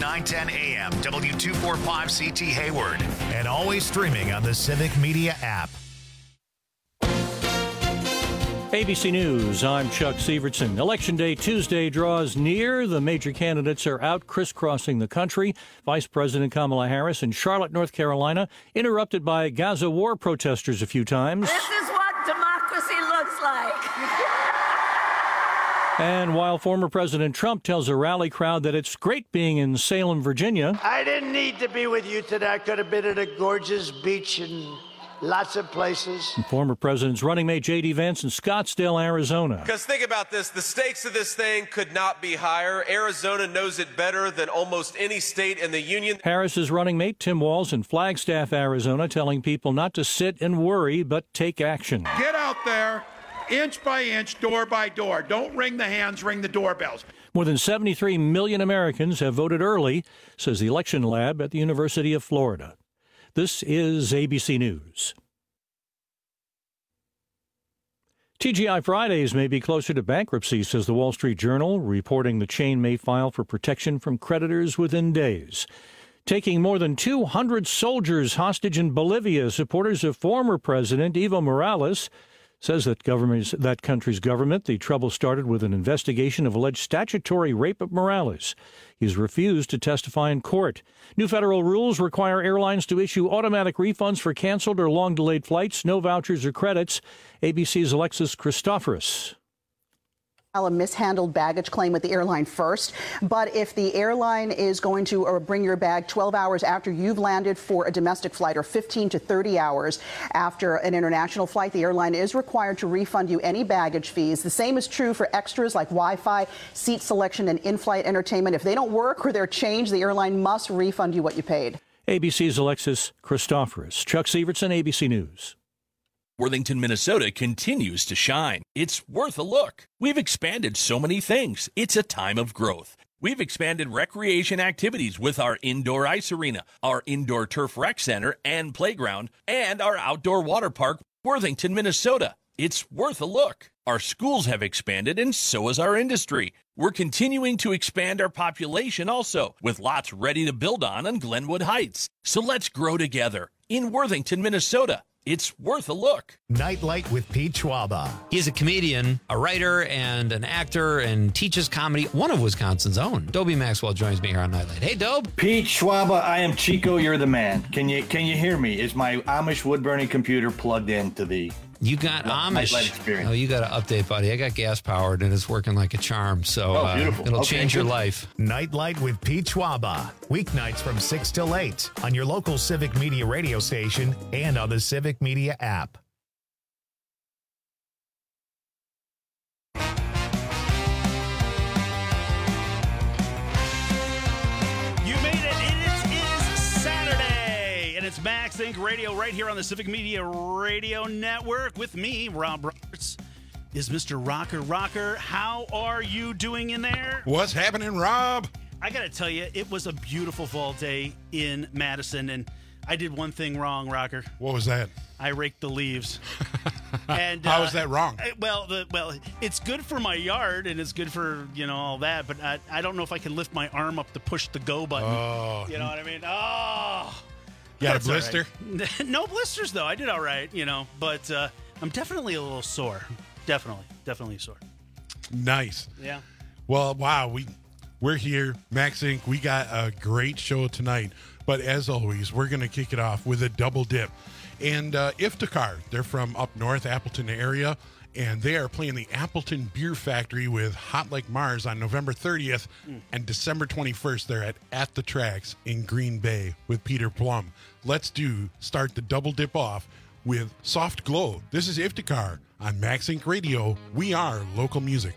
910 AM, W245CT Hayward. And always streaming on the Civic Media app. ABC News, I'm Chuck Sievertson. Election Day Tuesday draws near. The major candidates are out crisscrossing the country. Vice President Kamala Harris in Charlotte, North Carolina, interrupted by Gaza war protesters a few times. This is what democracy looks like. And while former President Trump tells a rally crowd that it's great being in Salem, Virginia. I didn't need to be with you today. I could have been at a gorgeous beach and lots of places. And former President's running mate J.D. Vance in Scottsdale, Arizona. Because think about this, the stakes of this thing could not be higher. Arizona knows it better than almost any state in the union. Harris's running mate Tim Walz in Flagstaff, Arizona, telling people not to sit and worry, but take action. Get out there, inch by inch, door by door. Don't ring the hands, ring the doorbells. More than 73 million Americans have voted early, says the election lab at the University of Florida. This is ABC News. TGI Fridays may be closer to bankruptcy, says the Wall Street Journal, reporting the chain may file for protection from creditors within days. Taking more than 200 soldiers hostage in Bolivia, supporters of former President Evo Morales says that country's government, the trouble started with an investigation of alleged statutory rape of Morales. He's refused to testify in court. New federal rules require airlines to issue automatic refunds for canceled or long-delayed flights, no vouchers or credits. ABC's Alexis Christoforous. A mishandled baggage claim with the airline first, but if the airline is going to bring your bag 12 hours after you've landed for a domestic flight or 15 to 30 hours after an international flight, the airline is required to refund you any baggage fees. The same is true for extras like Wi-Fi, seat selection, and in-flight entertainment. If they don't work or they're changed, the airline must refund you what you paid. ABC's Alexis Christoforous. Chuck Sievertson, ABC News. Worthington, Minnesota continues to shine. It's worth a look. We've expanded so many things. It's a time of growth. We've expanded recreation activities with our indoor ice arena, our indoor turf rec center and playground, and our outdoor water park, Worthington, Minnesota. It's worth a look. Our schools have expanded, and so has our industry. We're continuing to expand our population also, with lots ready to build on Glenwood Heights. So let's grow together in Worthington, Minnesota. It's worth a look. Nightlight with Pete Schwaba. He's a comedian, a writer, and an actor, and teaches comedy. One of Wisconsin's own. Dobie Maxwell joins me here on Nightlight. Hey, Dobe. Pete Schwaba, I am Chico. You're the man. Can you hear me? Is my Amish wood-burning computer plugged into the... You got Amish. Nightlight experience? Oh, you got to update, buddy. I got gas-powered, and it's working like a charm. So it'll change your life. Nightlight with Pete Schwaba. Weeknights from 6 till 8 on your local Civic Media radio station and on the Civic Media app. It's Max Inc. Radio right here on the Civic Media Radio Network with me, Rob Roberts. Is Mr. Rocker. How are you doing in there? What's happening, Rob? I got to tell you, it was a beautiful fall day in Madison, and I did one thing wrong, Rocker. What was that? I raked the leaves. And how is that wrong? Well, it's good for my yard, and it's good for, all that, but I don't know if I can lift my arm up to push the go button. Oh. You know what I mean? Oh. You got a blister? Right. No blisters, though. I did all right, but I'm definitely a little sore. Definitely sore. Nice. Yeah. Well, wow. We're here, Max Inc. We got a great show tonight. But as always, we're going to kick it off with a double dip. And Iftikhar, they're from up north, Appleton area. And they are playing the Appleton Beer Factory with Hot Like Mars on November 30th. And December 21st, they're at the Tracks in Green Bay with Peter Plum. Let's start the double dip off with Soft Glow. This is Iftikhar on Max Inc. Radio. We are local music.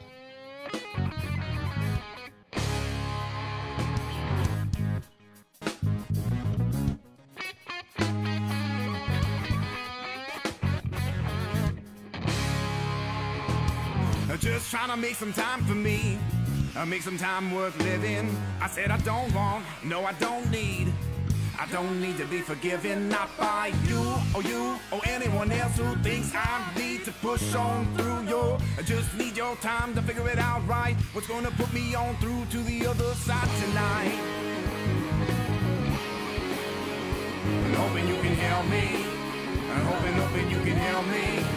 Just trying to make some time for me, make some time worth living. I said I don't want, no I don't need to be forgiven, not by you or anyone else who thinks I need to push on through. I just need your time to figure it out right. What's gonna put me on through to the other side tonight? hoping you can help me. I'm hoping you can help me.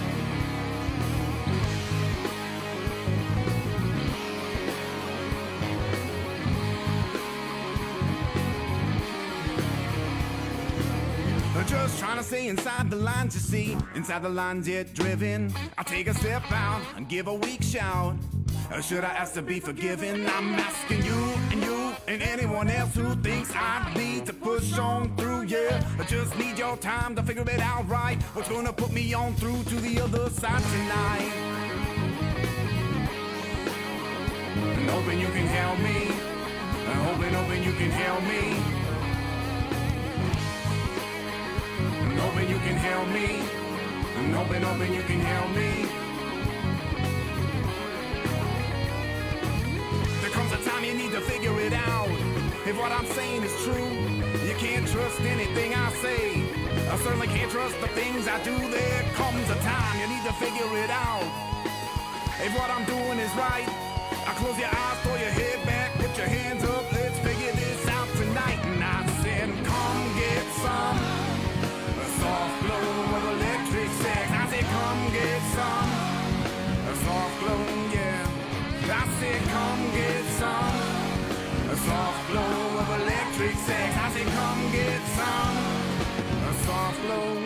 Just trying to stay inside the lines, you see. Inside the lines yet driven. I'll take a step out and give a weak shout. Or should I ask to be forgiven? I'm asking you and anyone else who thinks I need to push on through, yeah. I just need your time to figure it out right. What's gonna put me on through to the other side tonight? I'm hoping you can help me. I'm hoping you can help me. I'm hoping you can help me. I'm hoping you can help me. There comes a time you need to figure it out. If what I'm saying is true, you can't trust anything I say. I certainly can't trust the things I do. There comes a time you need to figure it out. If what I'm doing is right, I close your eyes, throw your head back, put your hands up, let's figure this out tonight. And I said, come get some soft glow of electric sex. I said, come get some soft glow, yeah. I said, come get some soft glow of electric sex. I said, come get some soft glow.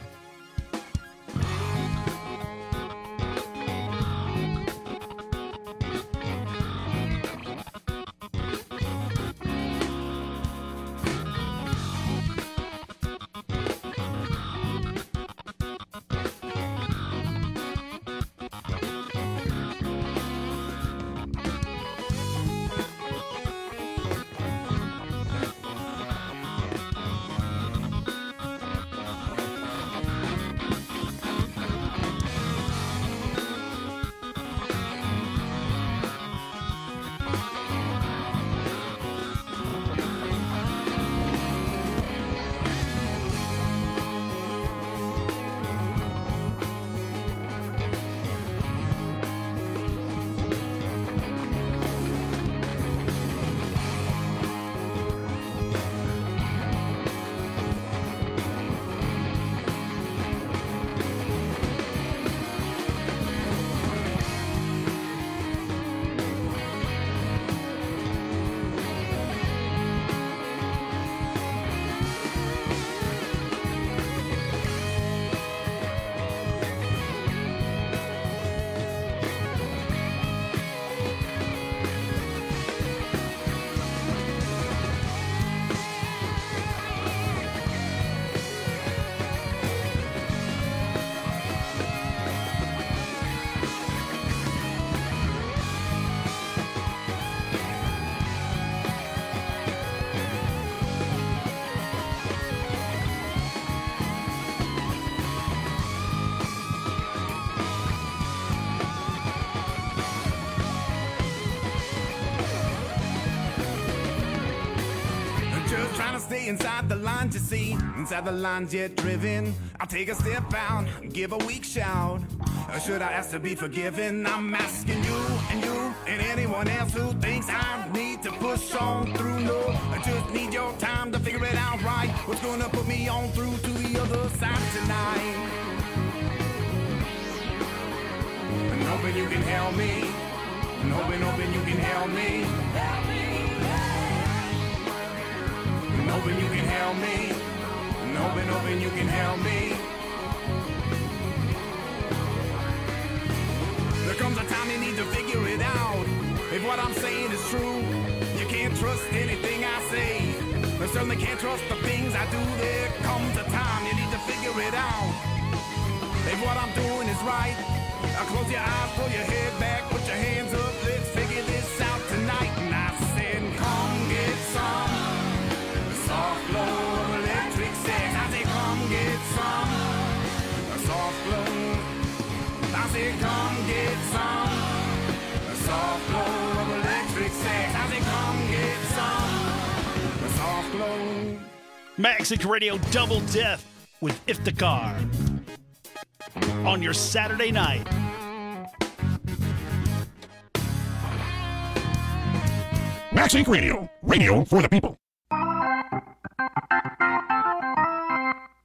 Stay inside the lines, you see. Inside the lines yet driven. I'll take a step out, give a weak shout. Or should I ask to be forgiven? I'm asking you and anyone else who thinks I need to push on through. No, I just need your time to figure it out right. What's gonna put me on through to the other side tonight? I'm hoping you can help me. I'm hoping you can help me. I'm hoping you can help me. I'm hoping you can help me. There comes a time you need to figure it out. If what I'm saying is true, you can't trust anything I say. I certainly can't trust the things I do. There comes a time you need to figure it out. If what I'm doing is right, I'll close your eyes, pull your head back, put your hands up, let's figure this out tonight. And I said, come get some soft glow of electric sex. I said, come get some soft glow. I said, come get some soft glow of electric sex. I said, come get some soft glow. Maxic Radio Double Death with Iftikhar on your Saturday night. Maxic Radio, radio for the people.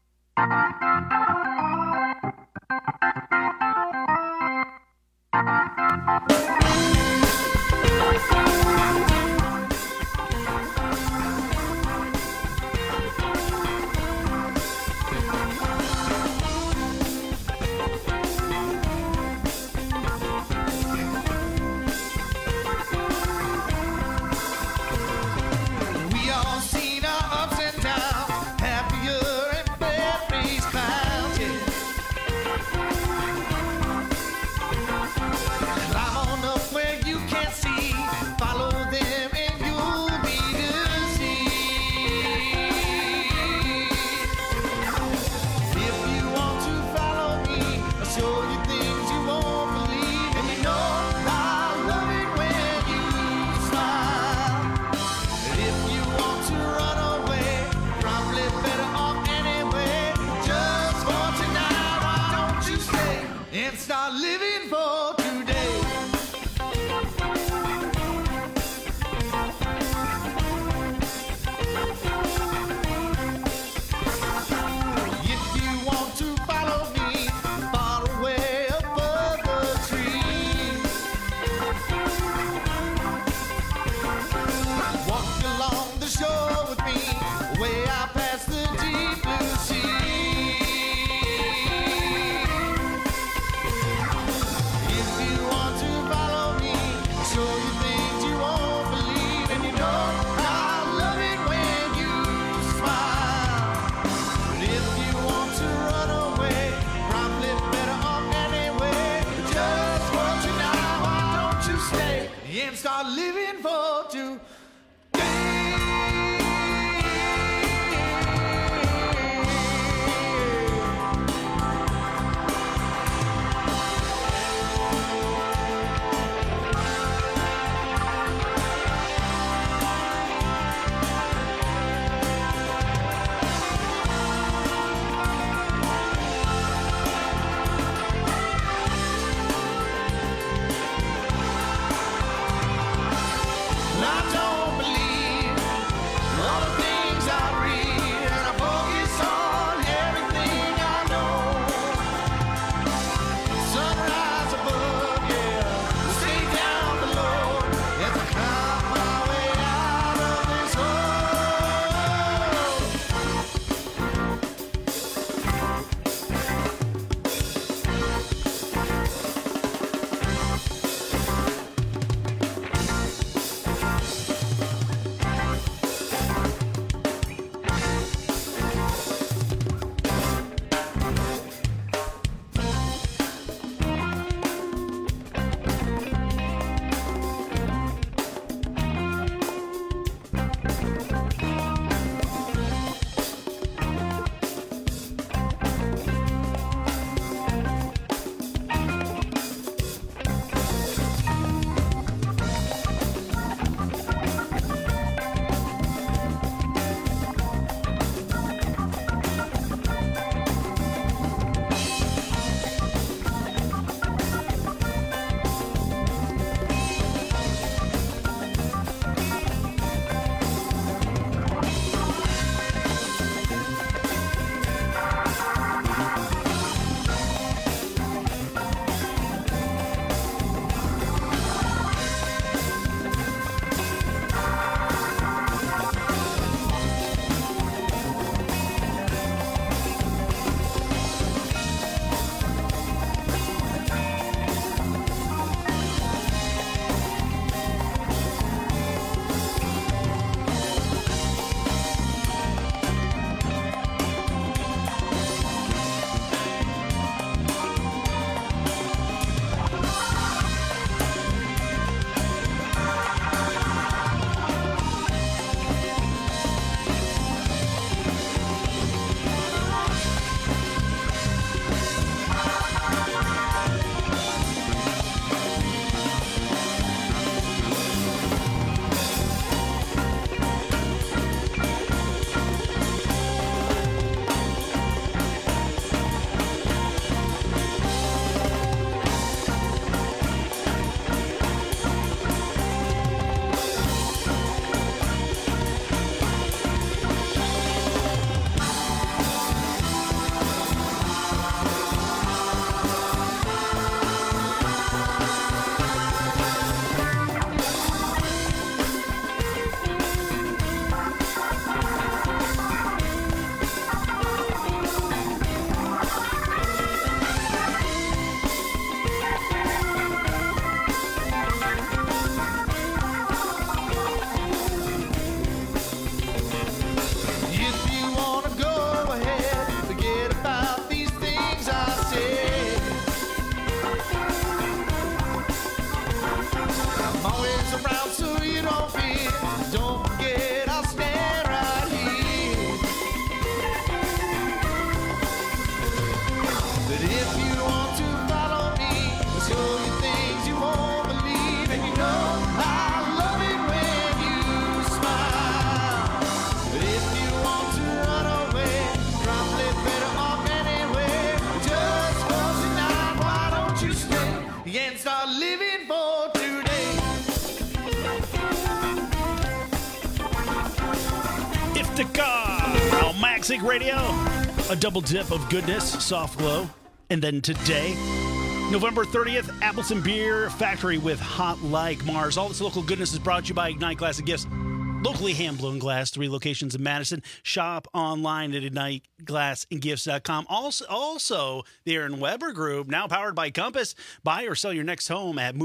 Classic Radio, a double dip of goodness, soft glow. And then today, November 30th, Appleton Beer Factory with Hot Like Mars. All this local goodness is brought to you by Ignite Glass and Gifts. Locally hand-blown glass, 3 locations in Madison. Shop online at IgniteGlassandGifts.com. Also, the Aaron Weber Group, now powered by Compass. Buy or sell your next home at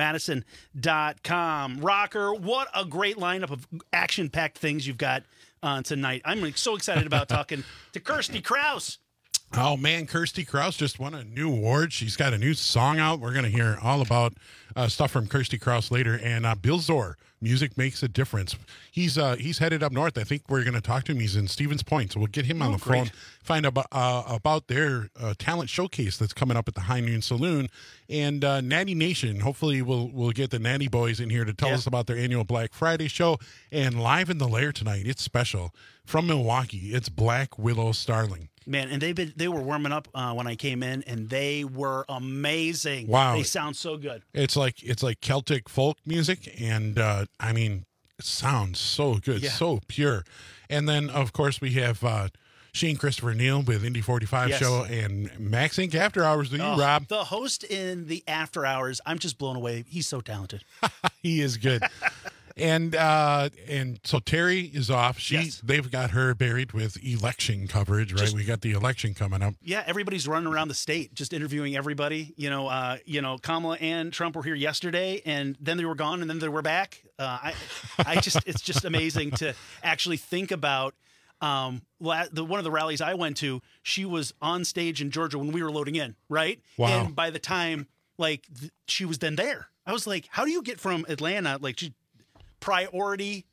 MoveToMadison.com. Rocker, what a great lineup of action-packed things you've got tonight. I'm so excited about talking to Kirsty Krause. Oh, man, Kirsty Krause just won a new award. She's got a new song out. We're going to hear all about stuff from Kirsty Krause later. And Bill Zor, Music Makes a Difference. He's headed up north. I think we're going to talk to him. He's in Stevens Point, so we'll get him on the phone, find out about their talent showcase that's coming up at the High Noon Saloon. And Natty Nation, hopefully we'll get the Natty Boys in here to tell us about their annual Black Friday show. And live in the Lair tonight, it's special. From Milwaukee, it's Black Willow Starling. Man, and they were warming up when I came in, and they were amazing. Wow, they sound so good. It's like Celtic folk music, and I mean, it sounds so good, so pure. And then of course we have Shane Christopher Neal with Indy 45 show and Max Inc. After Hours. Do you, Rob? The host in the After Hours, I'm just blown away. He's so talented. He is good. And so Terry is off. They've got her buried with election coverage, right? We got the election coming up. Yeah, everybody's running around the state, just interviewing everybody. Kamala and Trump were here yesterday, and then they were gone, and then they were back. It's just amazing to actually think about. One of the rallies I went to, she was on stage in Georgia when we were loading in, right? Wow. And by the time she was then there, I was like, how do you get from Atlanta, priority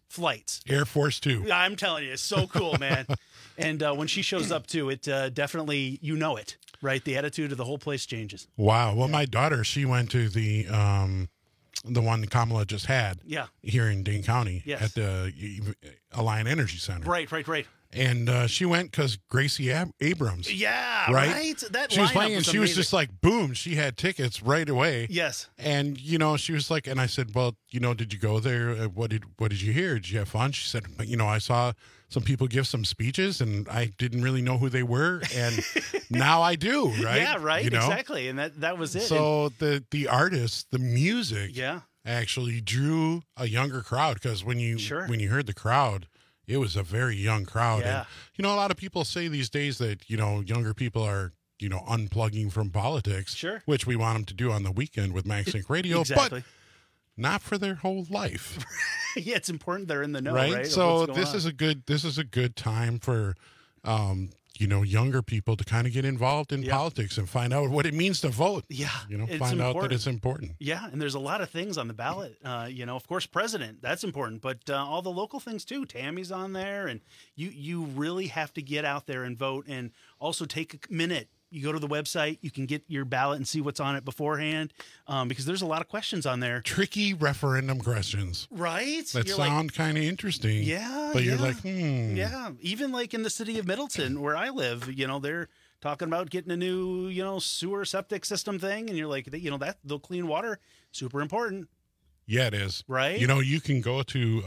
flights. Air Force Two. I'm telling you, it's so cool, man. And when she shows up too, it definitely, you know it, right? The attitude of the whole place changes. Wow. Well, my daughter, she went to the one Kamala just had here in Dane County at the Alliant Energy Center. Right. And she went because Gracie Abrams. Yeah, right? That she was lineup playing, and was she was amazing. just like, boom, she had tickets right away. Yes. And, she was like, and I said, well, did you go there? What did you hear? Did you have fun? She said, I saw some people give some speeches, and I didn't really know who they were, and now I do, right? Yeah, right, exactly. And that was it. So the artists, the music actually drew a younger crowd, because when you heard the crowd, it was a very young crowd. Yeah. And, a lot of people say these days that, younger people are, unplugging from politics. Sure. Which we want them to do on the weekend with MaxSync Radio. Exactly. But not for their whole life. Yeah, it's important they're in the know, right? right? So this is a good time for, younger people to kind of get involved in politics and find out what it means to vote. Yeah. Find out that it's important. Yeah. And there's a lot of things on the ballot. Of course, president, that's important, but all the local things too. Tammy's on there, and you really have to get out there and vote, and also take a minute. You go to the website, you can get your ballot and see what's on it beforehand, because there's a lot of questions on there. Tricky referendum questions. Right? That sound kind of interesting. Yeah. But you're like, Yeah. Even like in the city of Middleton, where I live, they're talking about getting a new, sewer septic system thing. And you're like, that the clean water, super important. Yeah, it is. Right? You can go to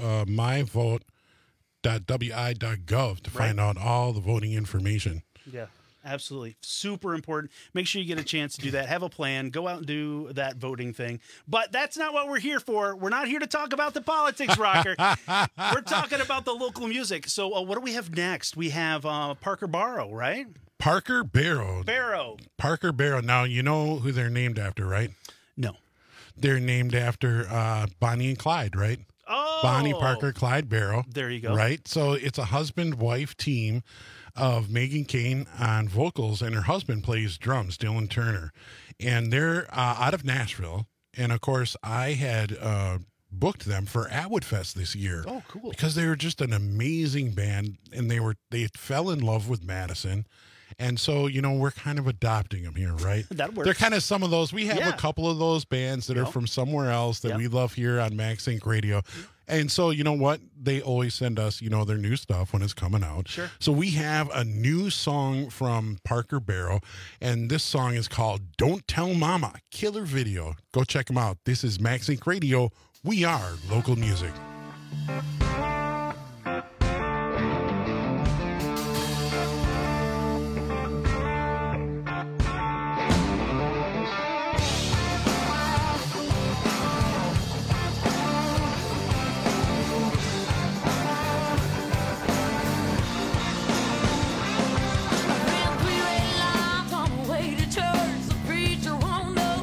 myvote.wi.gov to find out all the voting information. Yeah. Absolutely. Super important. Make sure you get a chance to do that. Have a plan. Go out and do that voting thing. But that's not what we're here for. We're not here to talk about the politics, Rocker. We're talking about the local music. So what do we have next? We have Parker Barrow, right? Parker Barrow. Parker Barrow. Now, you know who they're named after, right? No. They're named after Bonnie and Clyde, right? Oh. Bonnie Parker, Clyde Barrow. There you go. Right? So it's a husband-wife team of Megan Kane on vocals, and her husband plays drums, Dylan Turner. And they're out of Nashville. And, of course, I had booked them for Atwood Fest this year. Oh, cool. Because they were just an amazing band, and they fell in love with Madison. And so, we're kind of adopting them here, right? That works. They're kind of some of those. We have Yeah. a couple of those bands that are from somewhere else that we love here on MaxSync Radio. And so, you know what? They always send us, their new stuff when it's coming out. Sure. So we have a new song from Parker Barrow, and this song is called Don't Tell Mama. Killer video. Go check them out. This is MaxSync Radio. We are local music.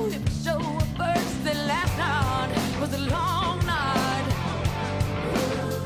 Last night was a long night.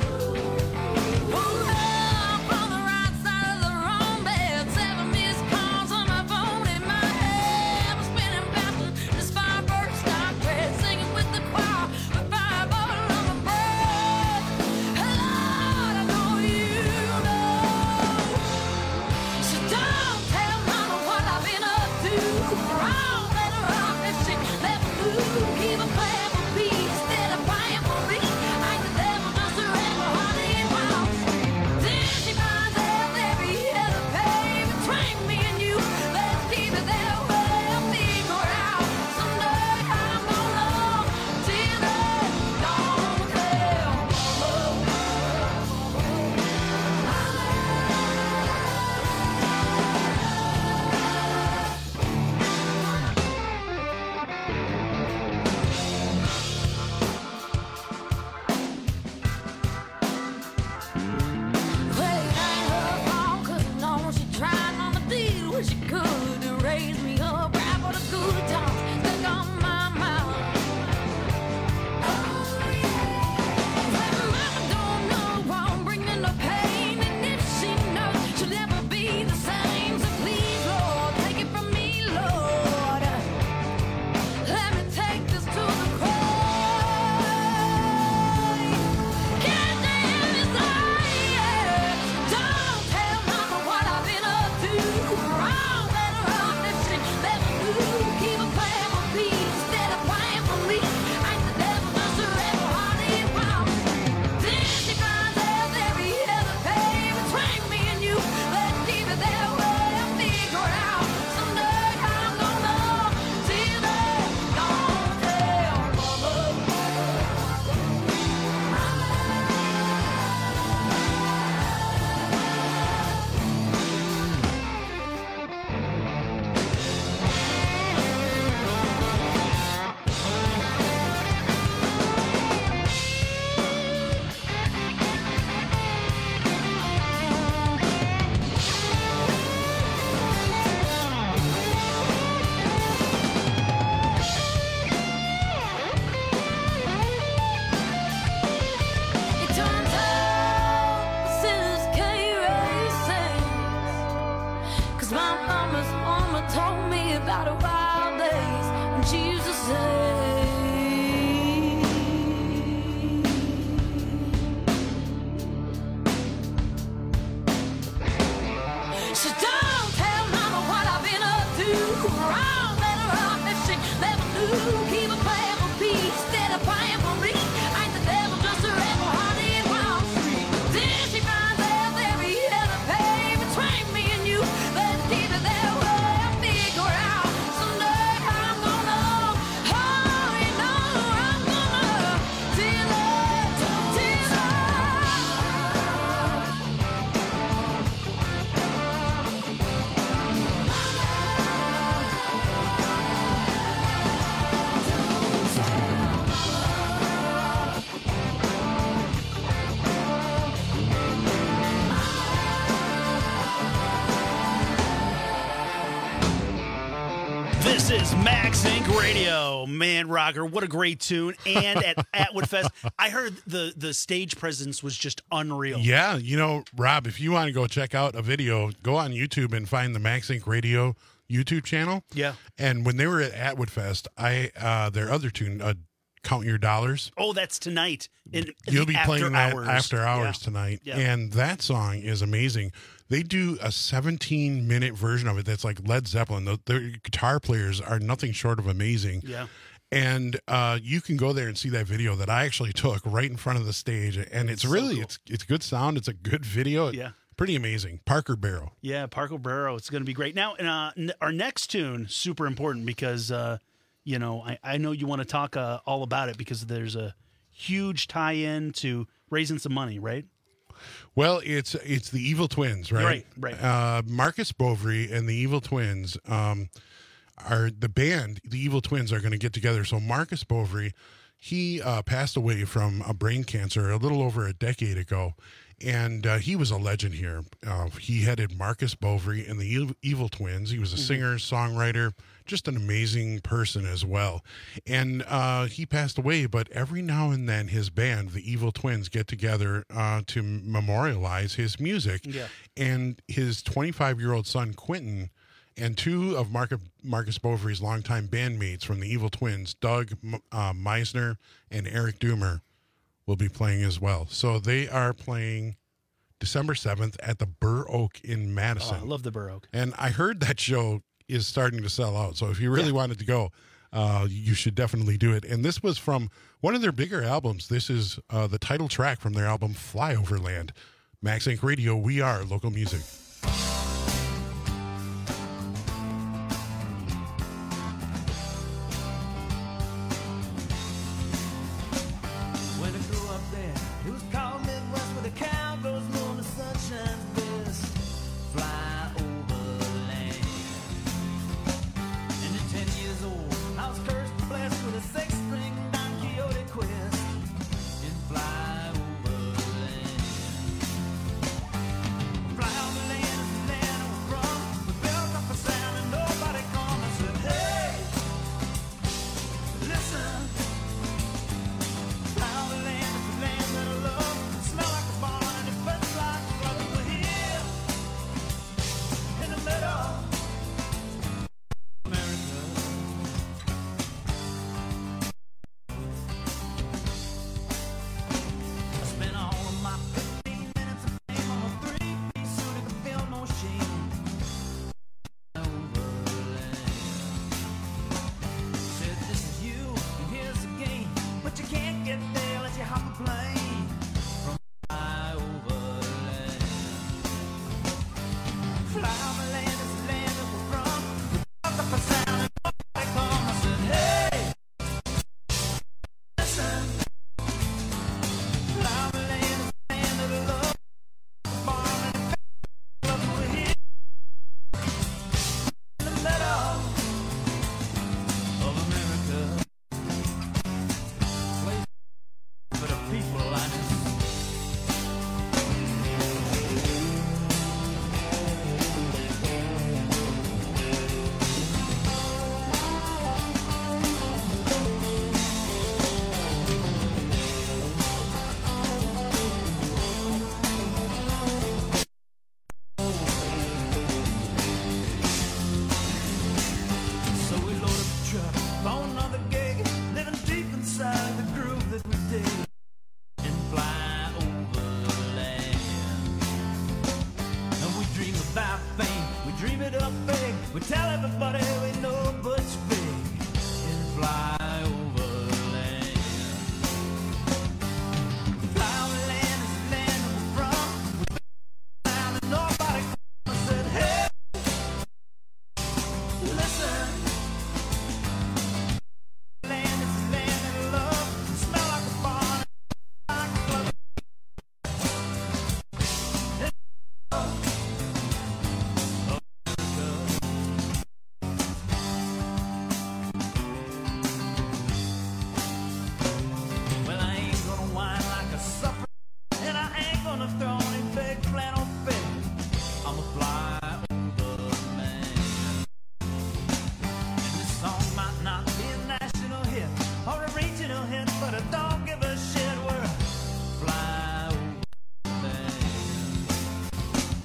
Radio, man, rocker, what a great tune. And at Atwood Fest, I heard the stage presence was just unreal. Yeah, you know, Rob, if you want to go check out a video, go on YouTube and find the Max Inc. Radio YouTube channel. Yeah. And when they were at Atwood Fest, their other tune, Count Your Dollars. Oh, that's tonight. You'll be playing that after hours Yeah. tonight. Yeah. And that song is amazing. They do a 17-minute version of it that's like Led Zeppelin. The guitar players are nothing short of amazing. Yeah. And you can go there and see that video that I actually took right in front of the stage. And it's really, cool. it's good sound. It's a good video. Yeah. Pretty amazing. Parker Barrow. Yeah, Parker Barrow. It's going to be great. Now, our next tune, super important because, you know, I know you want to talk all about it because there's a huge tie-in to raising some money, right? Well, it's the Evil Twins, right? Right. Marcus Bovary and the Evil Twins are the band. The Evil Twins are going to get together. So Marcus Bovary, he passed away from a brain cancer a little over a decade ago, and he was a legend here. He headed Marcus Bovary and the Evil Twins. He was a singer, songwriter, just an amazing person as well. And he passed away, but every now and then his band, the Evil Twins, get together to memorialize his music. Yeah. And his 25-year-old son, Quentin, and two of Marcus Bovary's longtime bandmates from the Evil Twins, Doug Meisner and Eric Doomer, will be playing as well. So they are playing December 7th at the Burr Oak in Madison. Oh, I love the Burr Oak. And I heard that show is starting to sell out. So if you really wanted to go, you should definitely do it. And this was from one of their bigger albums. This is the title track from their album Flyoverland. Max Inc. Radio, we are local music.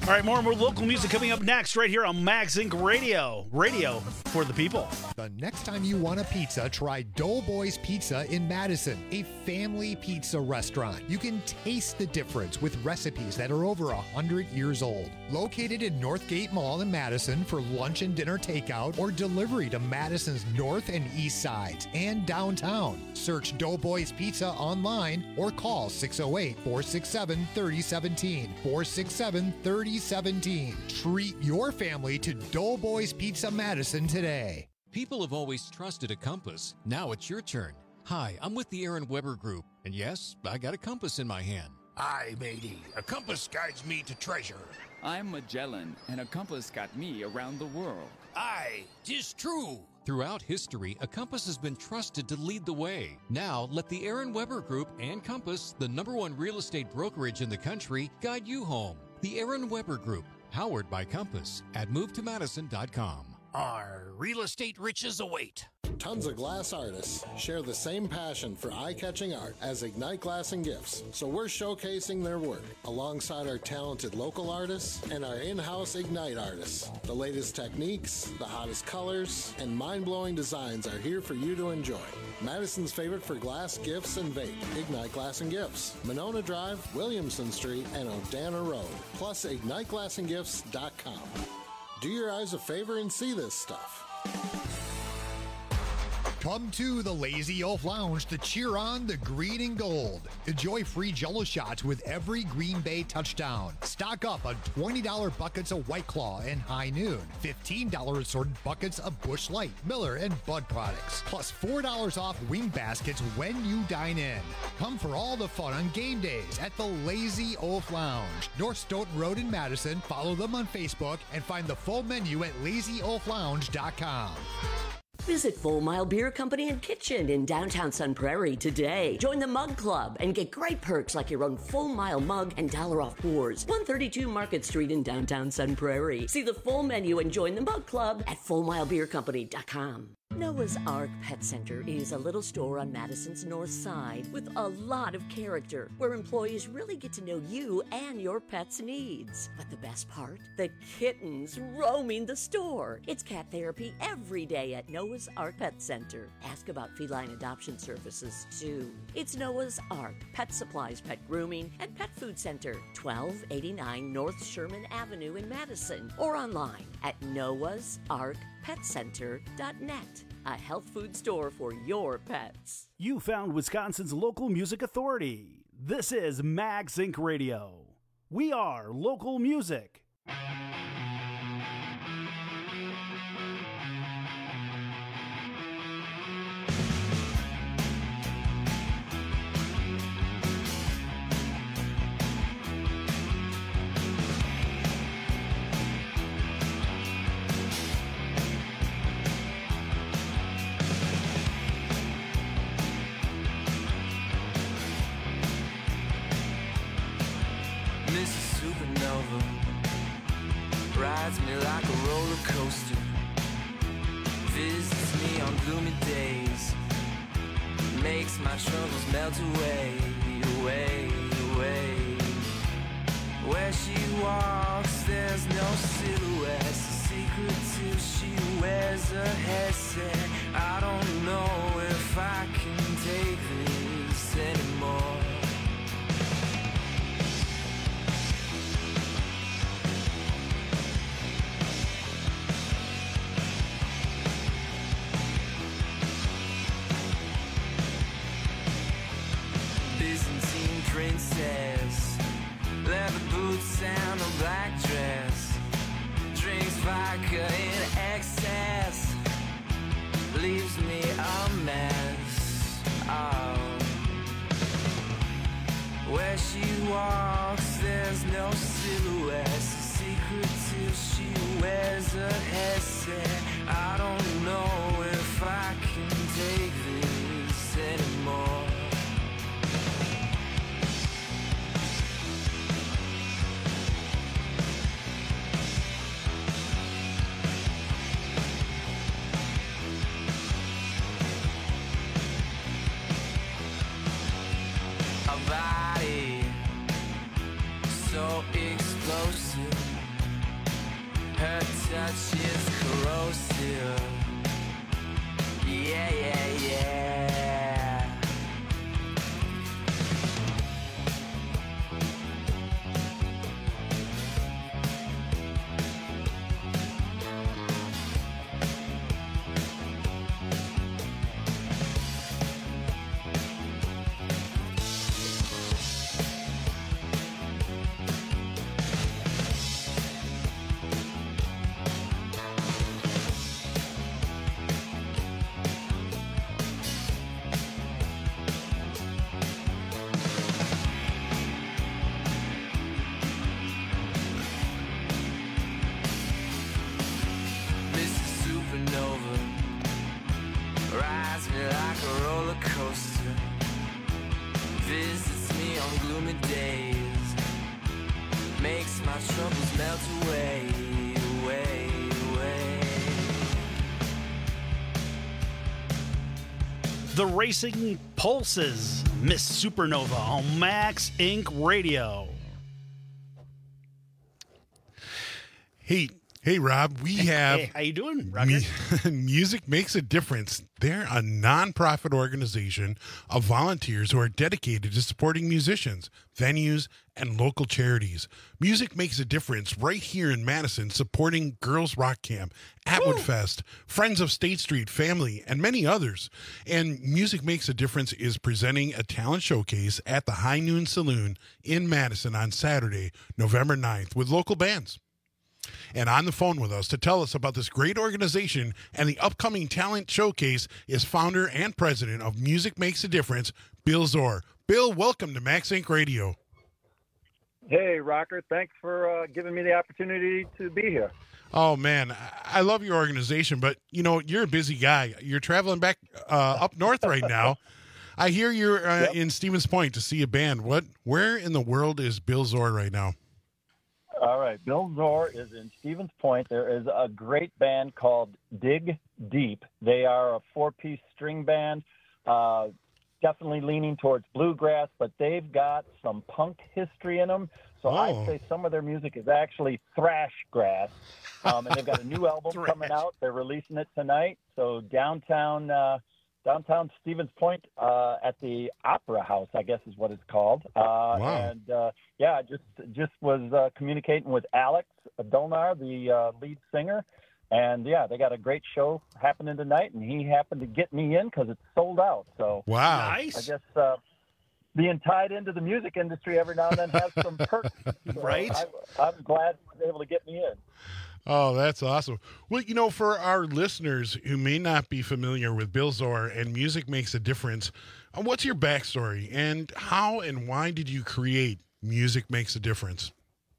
All right, more and more local music coming up next right here on Max Inc. Radio. Radio for the people. The next time you want a pizza, try Doughboys Pizza in Madison, a family pizza restaurant. You can taste the difference with recipes that are over 100 years old. Located in Northgate Mall in Madison for lunch and dinner takeout or delivery to Madison's north and east sides and downtown. Search Doughboys Pizza online or call 608-467-3017. 467-3017. Treat your family to Doughboys Pizza Madison today. People have always trusted a compass. Now it's your turn. Hi, I'm with the Aaron Weber Group, and yes, I got a compass in my hand. Aye, matey, a compass guides me to treasure. I'm Magellan, and a compass got me around the world. Aye, 'tis true. Throughout history, a compass has been trusted to lead the way. Now, let the Aaron Weber Group and Compass, the #1 real estate brokerage in the country, guide you home. The Aaron Weber Group, powered by Compass, at MoveToMadison.com. Our real estate riches await. Tons of glass artists share the same passion for eye-catching art as Ignite Glass and Gifts, so we're showcasing their work alongside our talented local artists and our in-house Ignite artists. The latest techniques, the hottest colors, and mind-blowing designs are here for you to enjoy. Madison's favorite for glass, gifts, and vape, Ignite Glass and Gifts, Monona Drive, Williamson Street, and O'Dana Road, plus IgniteGlassandGifts.com. Do your eyes a favor and see this stuff. Come to the Lazy Oaf Lounge to cheer on the green and gold. Enjoy free Jell-O shots with every Green Bay touchdown. Stock up on $20 buckets of White Claw and High Noon. $15 assorted buckets of Busch Light, Miller, and Bud products. Plus $4 off wing baskets when you dine in. Come for all the fun on game days at the Lazy Oaf Lounge. North Stoughton Road in Madison. Follow them on Facebook and find the full menu at LazyOafLounge.com. Visit Full Mile Beer Company and Kitchen in downtown Sun Prairie today. Join the Mug Club and get great perks like your own Full Mile mug and $1 off pours. 132 Market Street in downtown Sun Prairie. See the full menu and join the Mug Club at FullMileBeerCompany.com. Noah's Ark Pet Center is a little store on Madison's north side with a lot of character, where employees really get to know you and your pet's needs. But the best part? The kittens roaming the store. It's cat therapy every day at Noah's Ark Pet Center. Ask about feline adoption services, too. It's Noah's Ark Pet Supplies, Pet Grooming, and Pet Food Center, 1289 North Sherman Avenue in Madison, or online at noahsarkpetcenter.net. A health food store for your pets. You found Wisconsin's local music authority. This is Max Inc. Radio. We are local music. Rides me like a roller coaster, visits me on gloomy days, makes my troubles melt away, away, away. Where she walks, there's no silhouette, a secret till she wears a headset. I don't know if I can take this anymore. Princess, leather boots and a black dress, drinks vodka in excess, leaves me a mess. Oh. Where she walks, there's no silhouette, a secret till she wears a headset. I don't know if I can take this anymore. Body so expensive. closer. Her touch is corrosive. Yeah, yeah, yeah. The Racing Pulses, Miss Supernova on Max Inc. Radio. Hey, Rob, we have... Hey, how you doing, Roger? Music Makes a Difference. They're a nonprofit organization of volunteers who are dedicated to supporting musicians, venues, and local charities. Music Makes a Difference right here in Madison, supporting Girls Rock Camp, Atwood Fest, Friends of State Street Family, and many others. And Music Makes a Difference is presenting a talent showcase at the High Noon Saloon in Madison on Saturday, November 9th, with local bands. And on the phone with us to tell us about this great organization and the upcoming talent showcase is founder and president of Music Makes a Difference, Bill Zor. Bill, welcome to Max Inc. Radio. Hey, Rocker. Thanks for giving me the opportunity to be here. Oh, man. I love your organization, but, you know, you're a busy guy. You're traveling back up north right now. I hear you're in Stevens Point to see a band. Where in the world is Bill Zor right now? All right. Bill Zor is in Stevens Point. There is a great band called Dig Deep. They are a 4-piece string band, definitely leaning towards bluegrass, but they've got some punk history in them. So I'd say some of their music is actually thrash grass. And they've got a new album coming out. They're releasing it tonight. So downtown Stevens Point at the Opera House, I guess is what it's called. And I just was communicating with Alex Dolnar, the lead singer. And they got a great show happening tonight, and he happened to get me in because it's sold out. So nice. I guess being tied into the music industry every now and then has some perks. So right. I'm glad he was able to get me in. Oh, that's awesome. Well, you know, for our listeners who may not be familiar with Bill Zor and Music Makes a Difference, what's your backstory and how and why did you create Music Makes a Difference?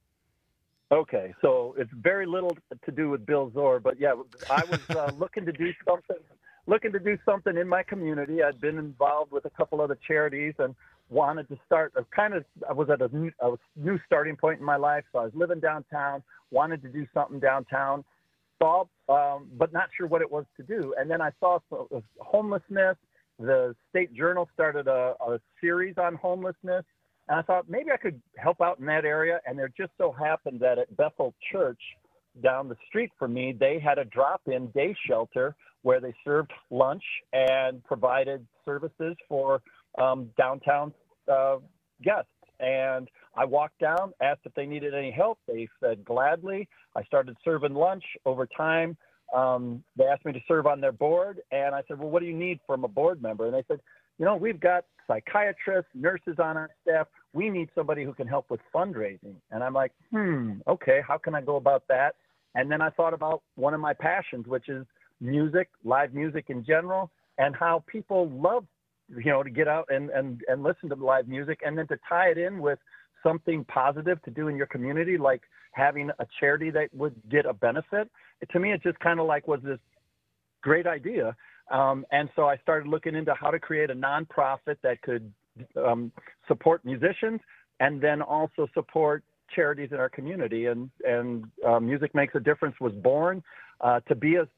Okay, so it's very little to do with Bill Zor, but yeah, I was looking to do something in my community. I'd been involved with a couple other charities and wanted to start. I was at a new starting point in my life, so I was living downtown. Wanted to do something downtown, but not sure what it was to do. And then I saw homelessness. The State Journal started a series on homelessness, and I thought maybe I could help out in that area. And there just so happened that at Bethel Church down the street from me, they had a drop-in day shelter where they served lunch and provided services for downtown guests. And I walked down, asked if they needed any help. They said gladly. I started serving lunch. Over time, they asked me to serve on their board. And I said, well, what do you need from a board member? And they said, you know, we've got psychiatrists, nurses on our staff. We need somebody who can help with fundraising. And I'm like, okay, how can I go about that? And then I thought about one of my passions, which is music, live music in general, and how people love, you know, to get out and listen to live music, and then to tie it in with something positive to do in your community, like having a charity that would get a benefit. To me, it just kind of like was this great idea. And so I started looking into how to create a nonprofit that could support musicians and then also support charities in our community, and Music Makes a Difference was born. To be a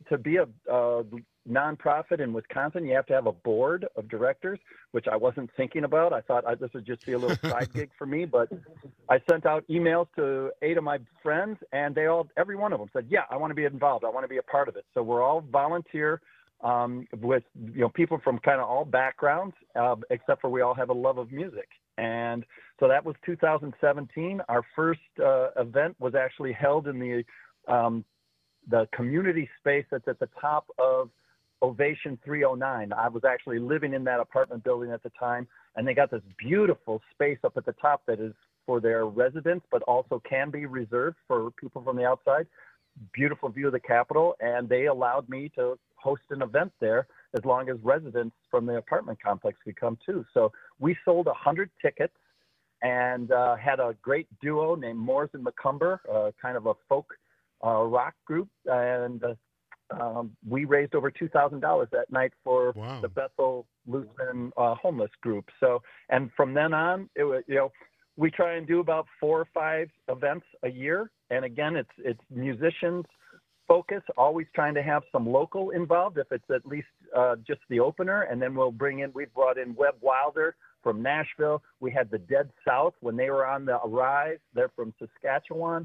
nonprofit in Wisconsin, you have to have a board of directors, which I wasn't thinking about. I thought this would just be a little side gig for me, but I sent out emails to 8 of my friends, and every one of them said, yeah, I want to be involved. I want to be a part of it. So we're all volunteer with people from kind of all backgrounds, except for we all have a love of music. And so that was 2017. Our first event was actually held in the community space that's at the top of Ovation 309. I was actually living in that apartment building at the time, and they got this beautiful space up at the top that is for their residents, but also can be reserved for people from the outside. Beautiful view of the Capitol, and they allowed me to host an event there as long as residents from the apartment complex could come too. So we sold 100 tickets and had a great duo named Moores and McCumber, kind of a folk rock group, and we raised over $2,000 that night for the Bethel Lutheran homeless group. So, and from then on, it was, we try and do about 4 or 5 events a year. And again, it's musicians focus, always trying to have some local involved, if it's at least just the opener. And then we've brought in Webb Wilder from Nashville. We had the Dead South when they were on the Arise. They're from Saskatchewan.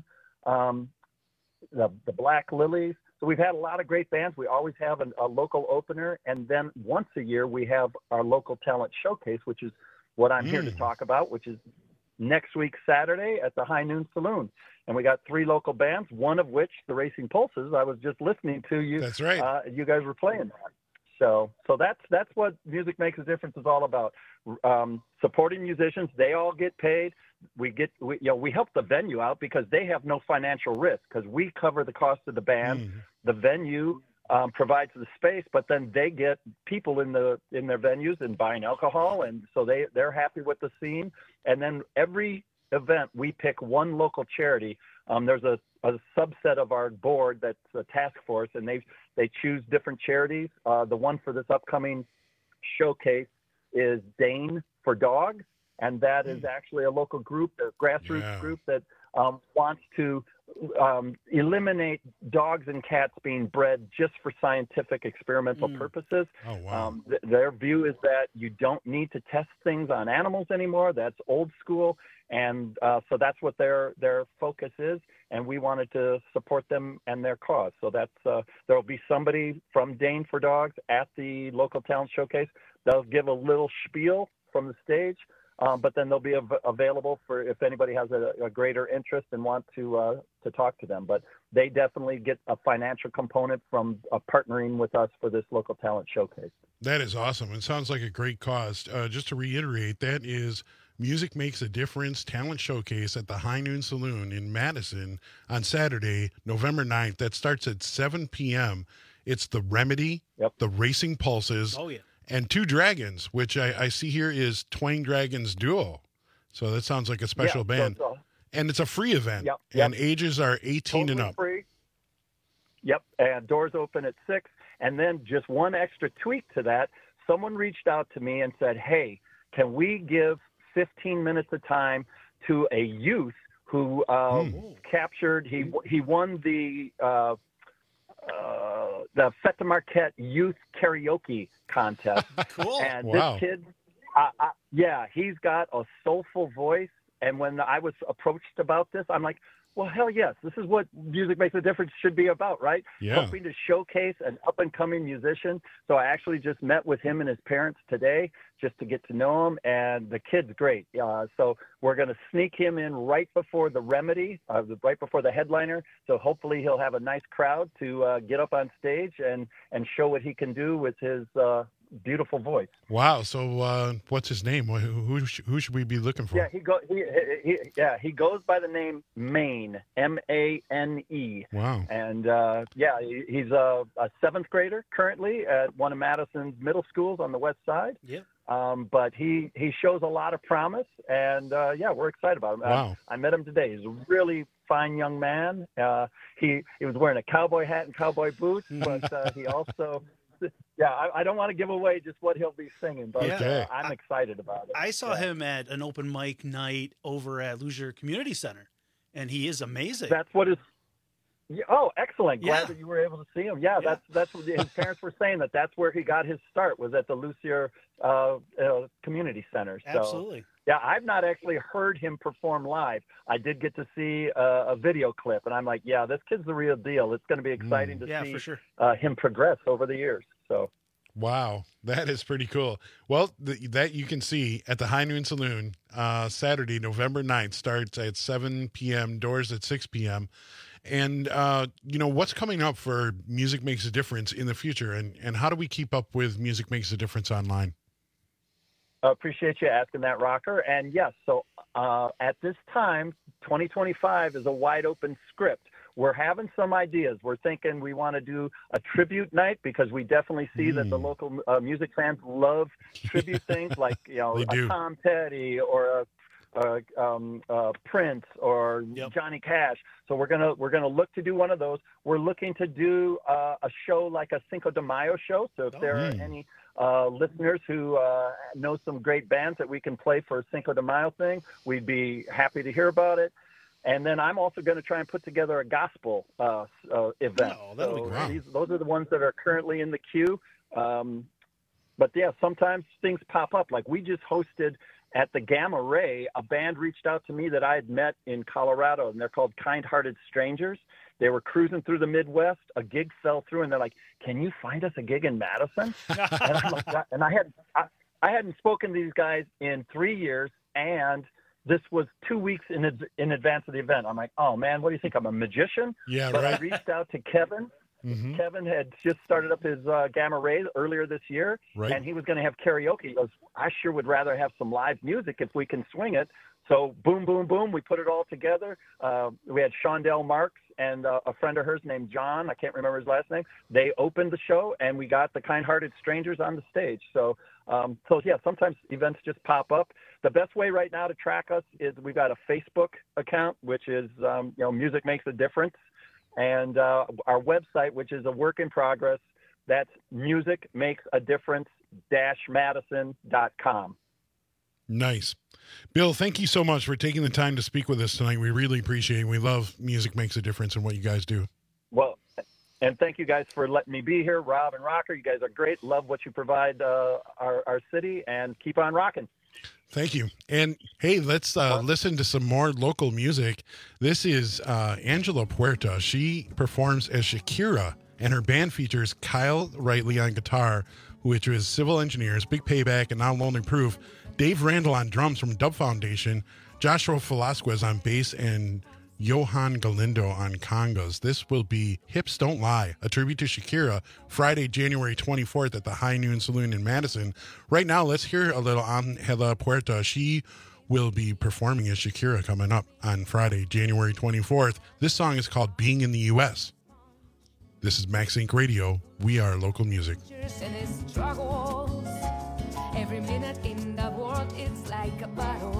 The Black Lilies. So we've had a lot of great bands. We always have a local opener. And then once a year, we have our local talent showcase, which is what I'm here to talk about, which is next week, Saturday at the High Noon Saloon. And we got 3 local bands, one of which, the Racing Pulses, I was just listening to you. That's right. You guys were playing that. So that's what Music Makes a Difference is all about. Supporting musicians. They all get paid. We help the venue out because they have no financial risk because we cover the cost of the band. The venue provides the space, but then they get people in their venues and buying alcohol, and so they're happy with the scene. And then every event we pick one local charity. There's a subset of our board that's a task force, and they choose different charities. The one for this upcoming showcase is Dane for Dogs, and that is actually a local group, a grassroots group that wants to eliminate dogs and cats being bred just for scientific experimental purposes. Oh, wow. Their view is that you don't need to test things on animals anymore. That's old school. And so that's what their focus is. And we wanted to support them and their cause. So that's there will be somebody from Dane for Dogs at the local talent showcase. They'll give a little spiel from the stage. But then they'll be available for if anybody has a greater interest and want to talk to them. But they definitely get a financial component from partnering with us for this local talent showcase. That is awesome. It sounds like a great cause. Just to reiterate, that is Music Makes a Difference Talent Showcase at the High Noon Saloon in Madison on Saturday, November 9th. That starts at 7 p.m. It's the Remedy, the Racing Pulses, and Two Dragons, which I see here is Twang Dragons Duo. So that sounds like a special band. And it's a free event. And ages are 18 and up. Free. And doors open at 6. And then just one extra tweak to that, someone reached out to me and said, hey, can we give 15 minutes of time to a youth who captured, he won the Fête de Marquette Youth Karaoke Contest. Cool. And this kid, he's got a soulful voice. And when I was approached about this, I'm like, well, hell yes, this is what Music Makes a Difference should be about, right? Hoping to showcase an up-and-coming musician. So I actually just met with him and his parents today just to get to know him, and the kid's great. So we're going to sneak him in right before the Remedy, right before the headliner. So hopefully he'll have a nice crowd to get up on stage and show what he can do with his beautiful voice. Wow. So what's his name? Who should we be looking for? He goes by the name Mane, M-A-N-E. Wow. And he's a 7th grader currently at one of Madison's middle schools on the west side. But he shows a lot of promise, and we're excited about him. Wow. I met him today. He's a really fine young man. He was wearing a cowboy hat and cowboy boots, but he also I don't want to give away just what he'll be singing, but I'm excited about it. I saw him at an open mic night over at Loosier Community Center, And he is amazing. That's what his. Oh, excellent! Glad Yeah. that you were able to see him. Yeah, that's what his parents were saying, that's where he got his start, was at the Lucier Community Center. So, Absolutely. Yeah, I've not actually heard him perform live. I did get to see a video clip, and I'm like, yeah, this kid's the real deal. It's going to be exciting to see for sure. Him progress over the years. So. Wow, that is pretty cool. Well, that you can see at the High Noon Saloon Saturday, November 9th, starts at 7 p.m., doors at 6 p.m. And, what's coming up for Music Makes a Difference in the future, and how do we keep up with Music Makes a Difference online? I appreciate you asking that, Rocker. And yes, so at this time, 2025 is a wide open script. We're having some ideas. We're thinking we want to do a tribute night, because we definitely see that the local music fans love tribute things like, a Tom Petty or a Prince or Johnny Cash. So we're gonna look to do one of those. We're looking to do a show like a Cinco de Mayo show. So if there are any listeners who know some great bands that we can play for a Cinco de Mayo thing, we'd be happy to hear about it. And then I'm also going to try and put together a gospel event. Oh, that'll be great. Those are the ones that are currently in the queue. But yeah, sometimes things pop up. Like we just hosted at the Gamma Ray, a band reached out to me that I had met in Colorado, and they're called Kind Hearted Strangers. They were cruising through the Midwest. A gig fell through, and they're like, "Can you find us a gig in Madison?" And I'm like, and I hadn't spoken to these guys in 3 years, and this was 2 weeks in advance of the event. I'm like, oh, man, what do you think? I'm a magician? Yeah, but right. I reached out to Kevin. Mm-hmm. Kevin had just started up his Gamma Ray earlier this year, right. And he was going to have karaoke. He goes, I sure would rather have some live music if we can swing it. So boom, boom, boom, we put it all together. We had Shondell Marks and a friend of hers named John. I can't remember his last name. They opened the show, and we got the Kind Hearted Strangers on the stage. So yeah, sometimes events just pop up. The best way right now to track us is we've got a Facebook account, which is, Music Makes a Difference. And our website, which is a work in progress, that's musicmakesadifference-madison.com. Nice. Bill, thank you so much for taking the time to speak with us tonight. We really appreciate it. We love Music Makes a Difference and what you guys do. Well, and thank you guys for letting me be here. Rob and Rocker, you guys are great. Love what you provide our city, and keep on rocking. Thank you. And hey, let's listen to some more local music. This is Angela Puerta. She performs as Shakira, and her band features Kyle Rightly on guitar, which was Civil Engineers, Big Payback, and Now Lonely Proof. Dave Randall on drums from Dub Foundation, Joshua Velasquez on bass, and Johan Galindo on congas. This will be Hips Don't Lie, a tribute to Shakira, Friday, January 24th at the High Noon Saloon in Madison. Right now, let's hear a little Angela Puerta. She will be performing as Shakira coming up on Friday, January 24th. This song is called Being in the U.S. This is Max Inc. Radio. We are local music. Every minute in the world, it's like a battle.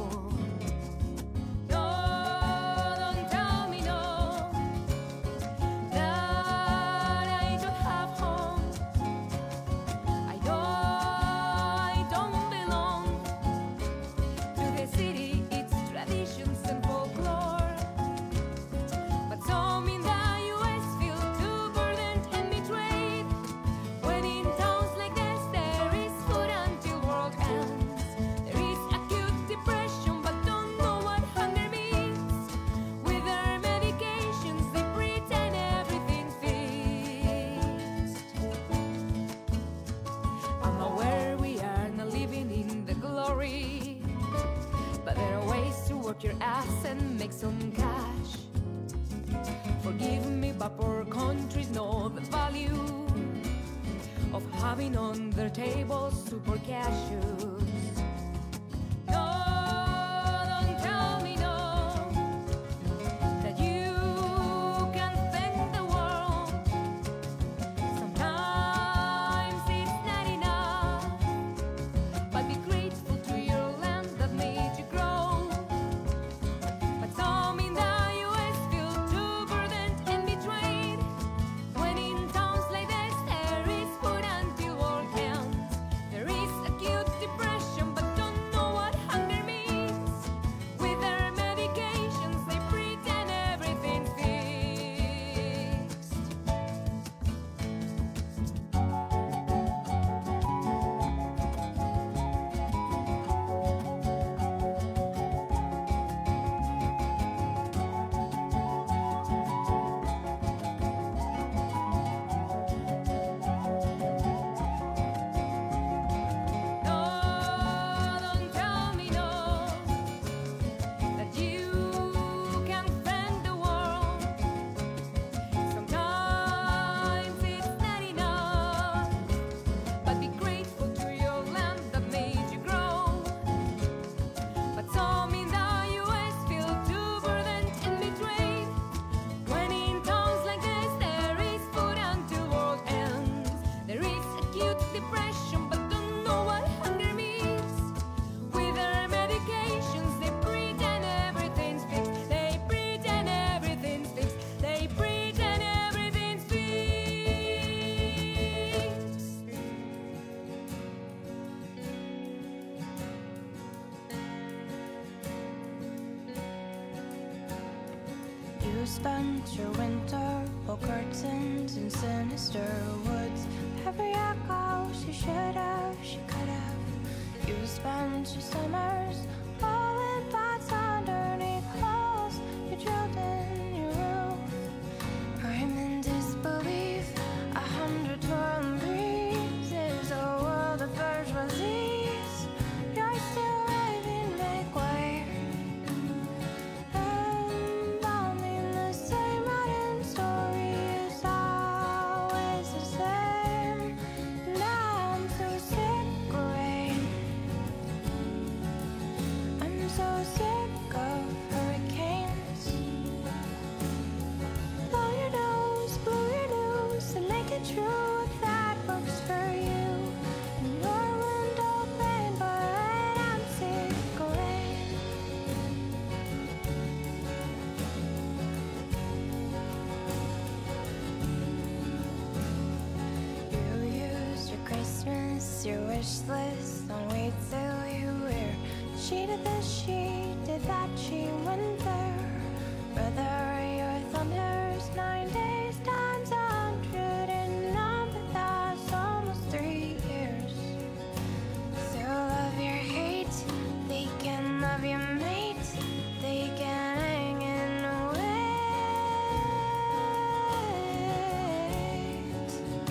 Your ass and make some cash. Forgive me, but poor countries know the value of having on their table super cashews. No, don't tell me no, that you can thank the world. Sometimes it's not enough, but be grateful to your land that made you grow. Depression. You spent your winter for curtains in sinister woods. Every echo she should have, she could have. You spent your summers all in pots underneath holes you drilled in your roof. I'm in disbelief, 100 twirling breezes, a world of bourgeoisies. You're still raving, make way. Embalming the same rotten story is always the same. Now I'm so sick of rain. I'm so sick of hurricanes. Blow your nose, and make it true if that works for you. And your window pane, but I'm sick of rain. You used your Christmas, your wish list on wait till you wear. She did this, she did that, she went there. Brother, your thunder's 9 days times 100 and none, but that's almost 3 years. Still love your hate, they can love your mate, they can hang in the wait.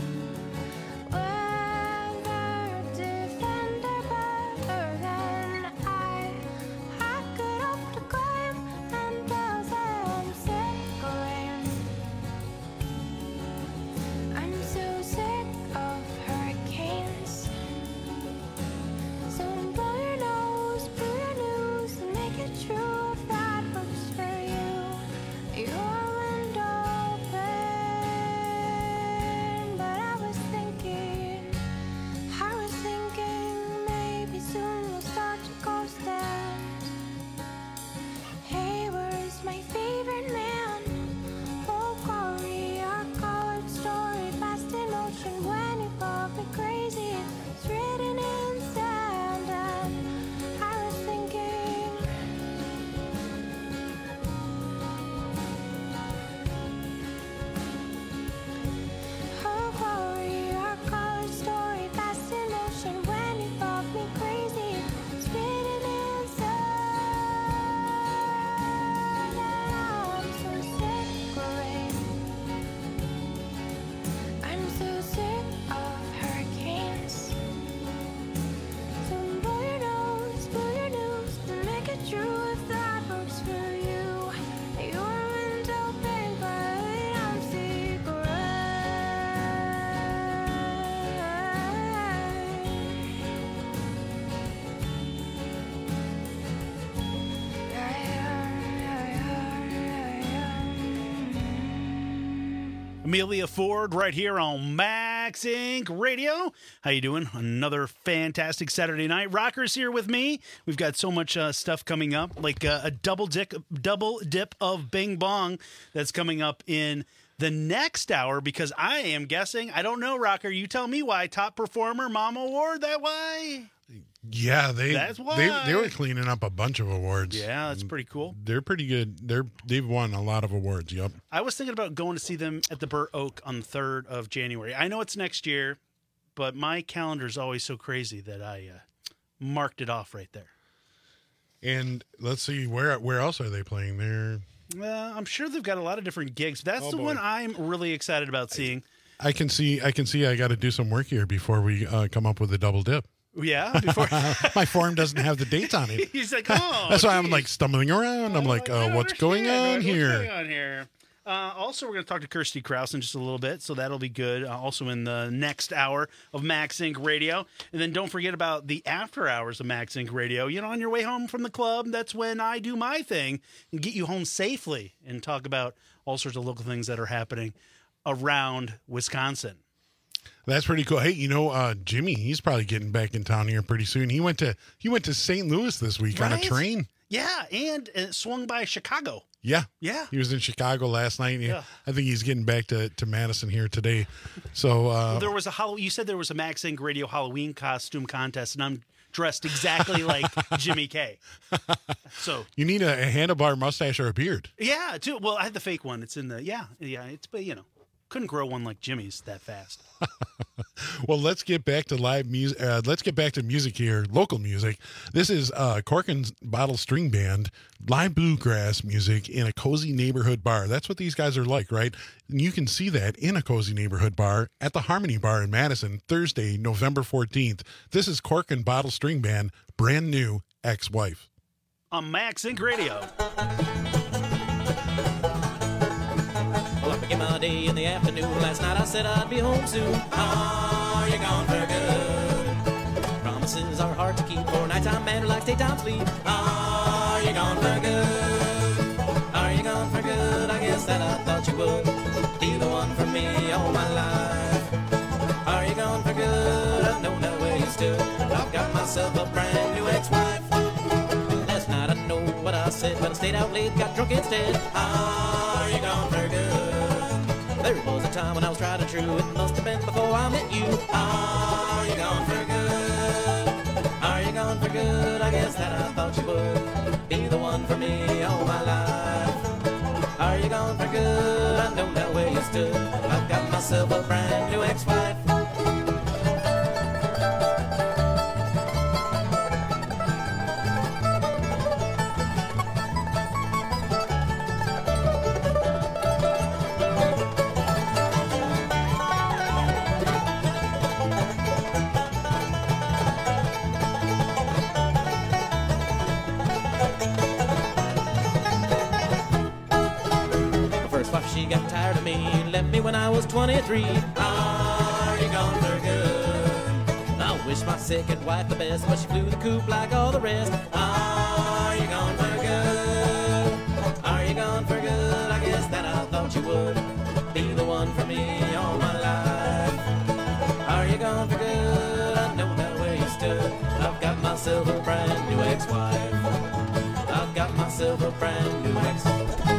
Weather defender better than I could hope to claim, and those I'm sick of rain. I'm so sick of hurricanes. So blow your nose, and make it true if that works for you. Your window pane, but I was thinking maybe soon we'll start to ghost down. Hey, where's my favorite man? Oh, Corey, our colored story, fast in motion when you love me crazy. It's written in sand, and I was thinking. Oh, Corey, our colored story, fast in motion when you love me crazy. It's written in sand, and I'm so sick of rain. I'm so sick of hurricanes. So blow your nose, and make it true if that works for you. Your window pane, but I'm sick of rain. Amelia Ford right here on Max Inc. Radio. How you doing? Another fantastic Saturday night. Rocker's here with me. We've got so much stuff coming up, like a double dip of Bing Bong that's coming up in the next hour, because I am guessing, I don't know, Rocker, you tell me why, Top Performer Mom Award, that why? Yeah, That's why. they were cleaning up a bunch of awards. Yeah, that's pretty cool. They're pretty good. They've won a lot of awards. Yep. I was thinking about going to see them at the Burr Oak on the 3rd of January. I know it's next year, but my calendar is always so crazy that I marked it off right there. And let's see, where else are they playing? They're I'm sure they've got a lot of different gigs. That's the one I'm really excited about seeing. I can see. I got to do some work here before we come up with a double dip. Yeah, before my form doesn't have the dates on it. He's like, oh, that's why I'm like stumbling around. I'm like, what's going on here? What's going on here? Also, we're going to talk to Kirsty Krause in just a little bit, so that'll be good. Also in the next hour of Max Inc. Radio. And then don't forget about the after hours of Max Inc. Radio. You know, on your way home from the club, that's when I do my thing and get you home safely and talk about all sorts of local things that are happening around Wisconsin. That's pretty cool. Hey, you know, Jimmy, he's probably getting back in town here pretty soon. He went to St. Louis this week on a train. Yeah, and it swung by Chicago. Yeah. Yeah. He was in Chicago last night. Yeah. I think he's getting back to Madison here today. So there was you said there was a Max Inc. Radio Halloween costume contest, and I'm dressed exactly like Jimmy K. So you need a handlebar mustache or a beard. Yeah, too. Well, I had the fake one. It's in the It's couldn't grow one like Jimmy's that fast. Well, let's get back to live music. Let's get back to music here, local music. This is Corcoran Bottle String Band, live bluegrass music in a cozy neighborhood bar. That's what these guys are like, right? And you can see that in a cozy neighborhood bar at the Harmony Bar in Madison, Thursday, November 14th. This is Corcoran Bottle String Band, brand new, Ex-Wife. On Max Inc. Radio. Well, I began my day in the afternoon. Last night I said I'd be home soon. Are you gone for good? Promises are hard to keep. For nighttime man like daytime sleep. Are you gone for good? Are you gone for good? I guess that I thought you would be the one for me all my life. Are you gone for good? I know that where you stood. I've got myself a brand new ex-wife. Last night I know what I said, but I stayed out late, got drunk instead. Are you gone for good? There was a time when I was tried and true. It must have been before I met you. Are you gone for good? Are you gone for good? I guess that I thought you would be the one for me all my life. Are you gone for good? I know now where you stood. I've got myself a brand new ex-wife. She got tired of me, left me when I was 23. Are you gone for good? I wish my second wife the best, but she flew the coop like all the rest. Are you gone for good? Are you gone for good? I guess that I thought you would be the one for me all my life. Are you gone for good? I know now where you stood. I've got myself a brand new ex-wife. I've got myself a brand new ex-wife.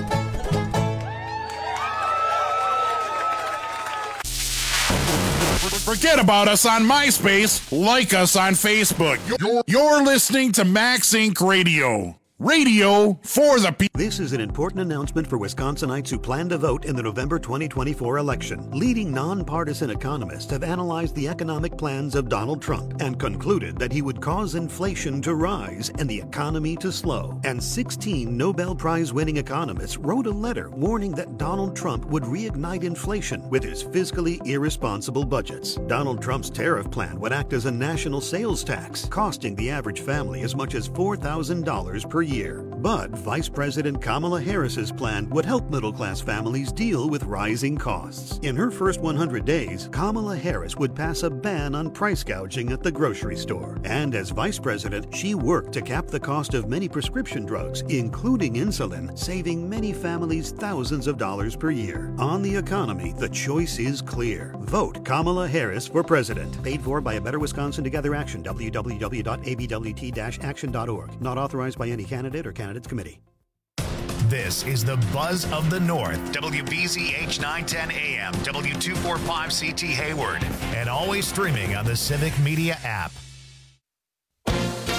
Forget about us on MySpace. Like us on Facebook. You're listening to Max Inc. Radio. Radio for the people. This is an important announcement for Wisconsinites who plan to vote in the November 2024 election. Leading nonpartisan economists have analyzed the economic plans of Donald Trump and concluded that he would cause inflation to rise and the economy to slow. And 16 Nobel Prize-winning economists wrote a letter warning that Donald Trump would reignite inflation with his fiscally irresponsible budgets. Donald Trump's tariff plan would act as a national sales tax, costing the average family as much as $4,000 per year. But Vice President Kamala Harris's plan would help middle-class families deal with rising costs. In her first 100 days, Kamala Harris would pass a ban on price gouging at the grocery store. And as Vice President, she worked to cap the cost of many prescription drugs, including insulin, saving many families thousands of dollars per year. On the economy, the choice is clear. Vote Kamala Harris for president. Paid for by A Better Wisconsin Together Action, www.abwt-action.org. Not authorized by any candidate or candidates committee. This is the Buzz of the North, WBZH 910 AM, W245CT Hayward, and always streaming on the Civic Media app.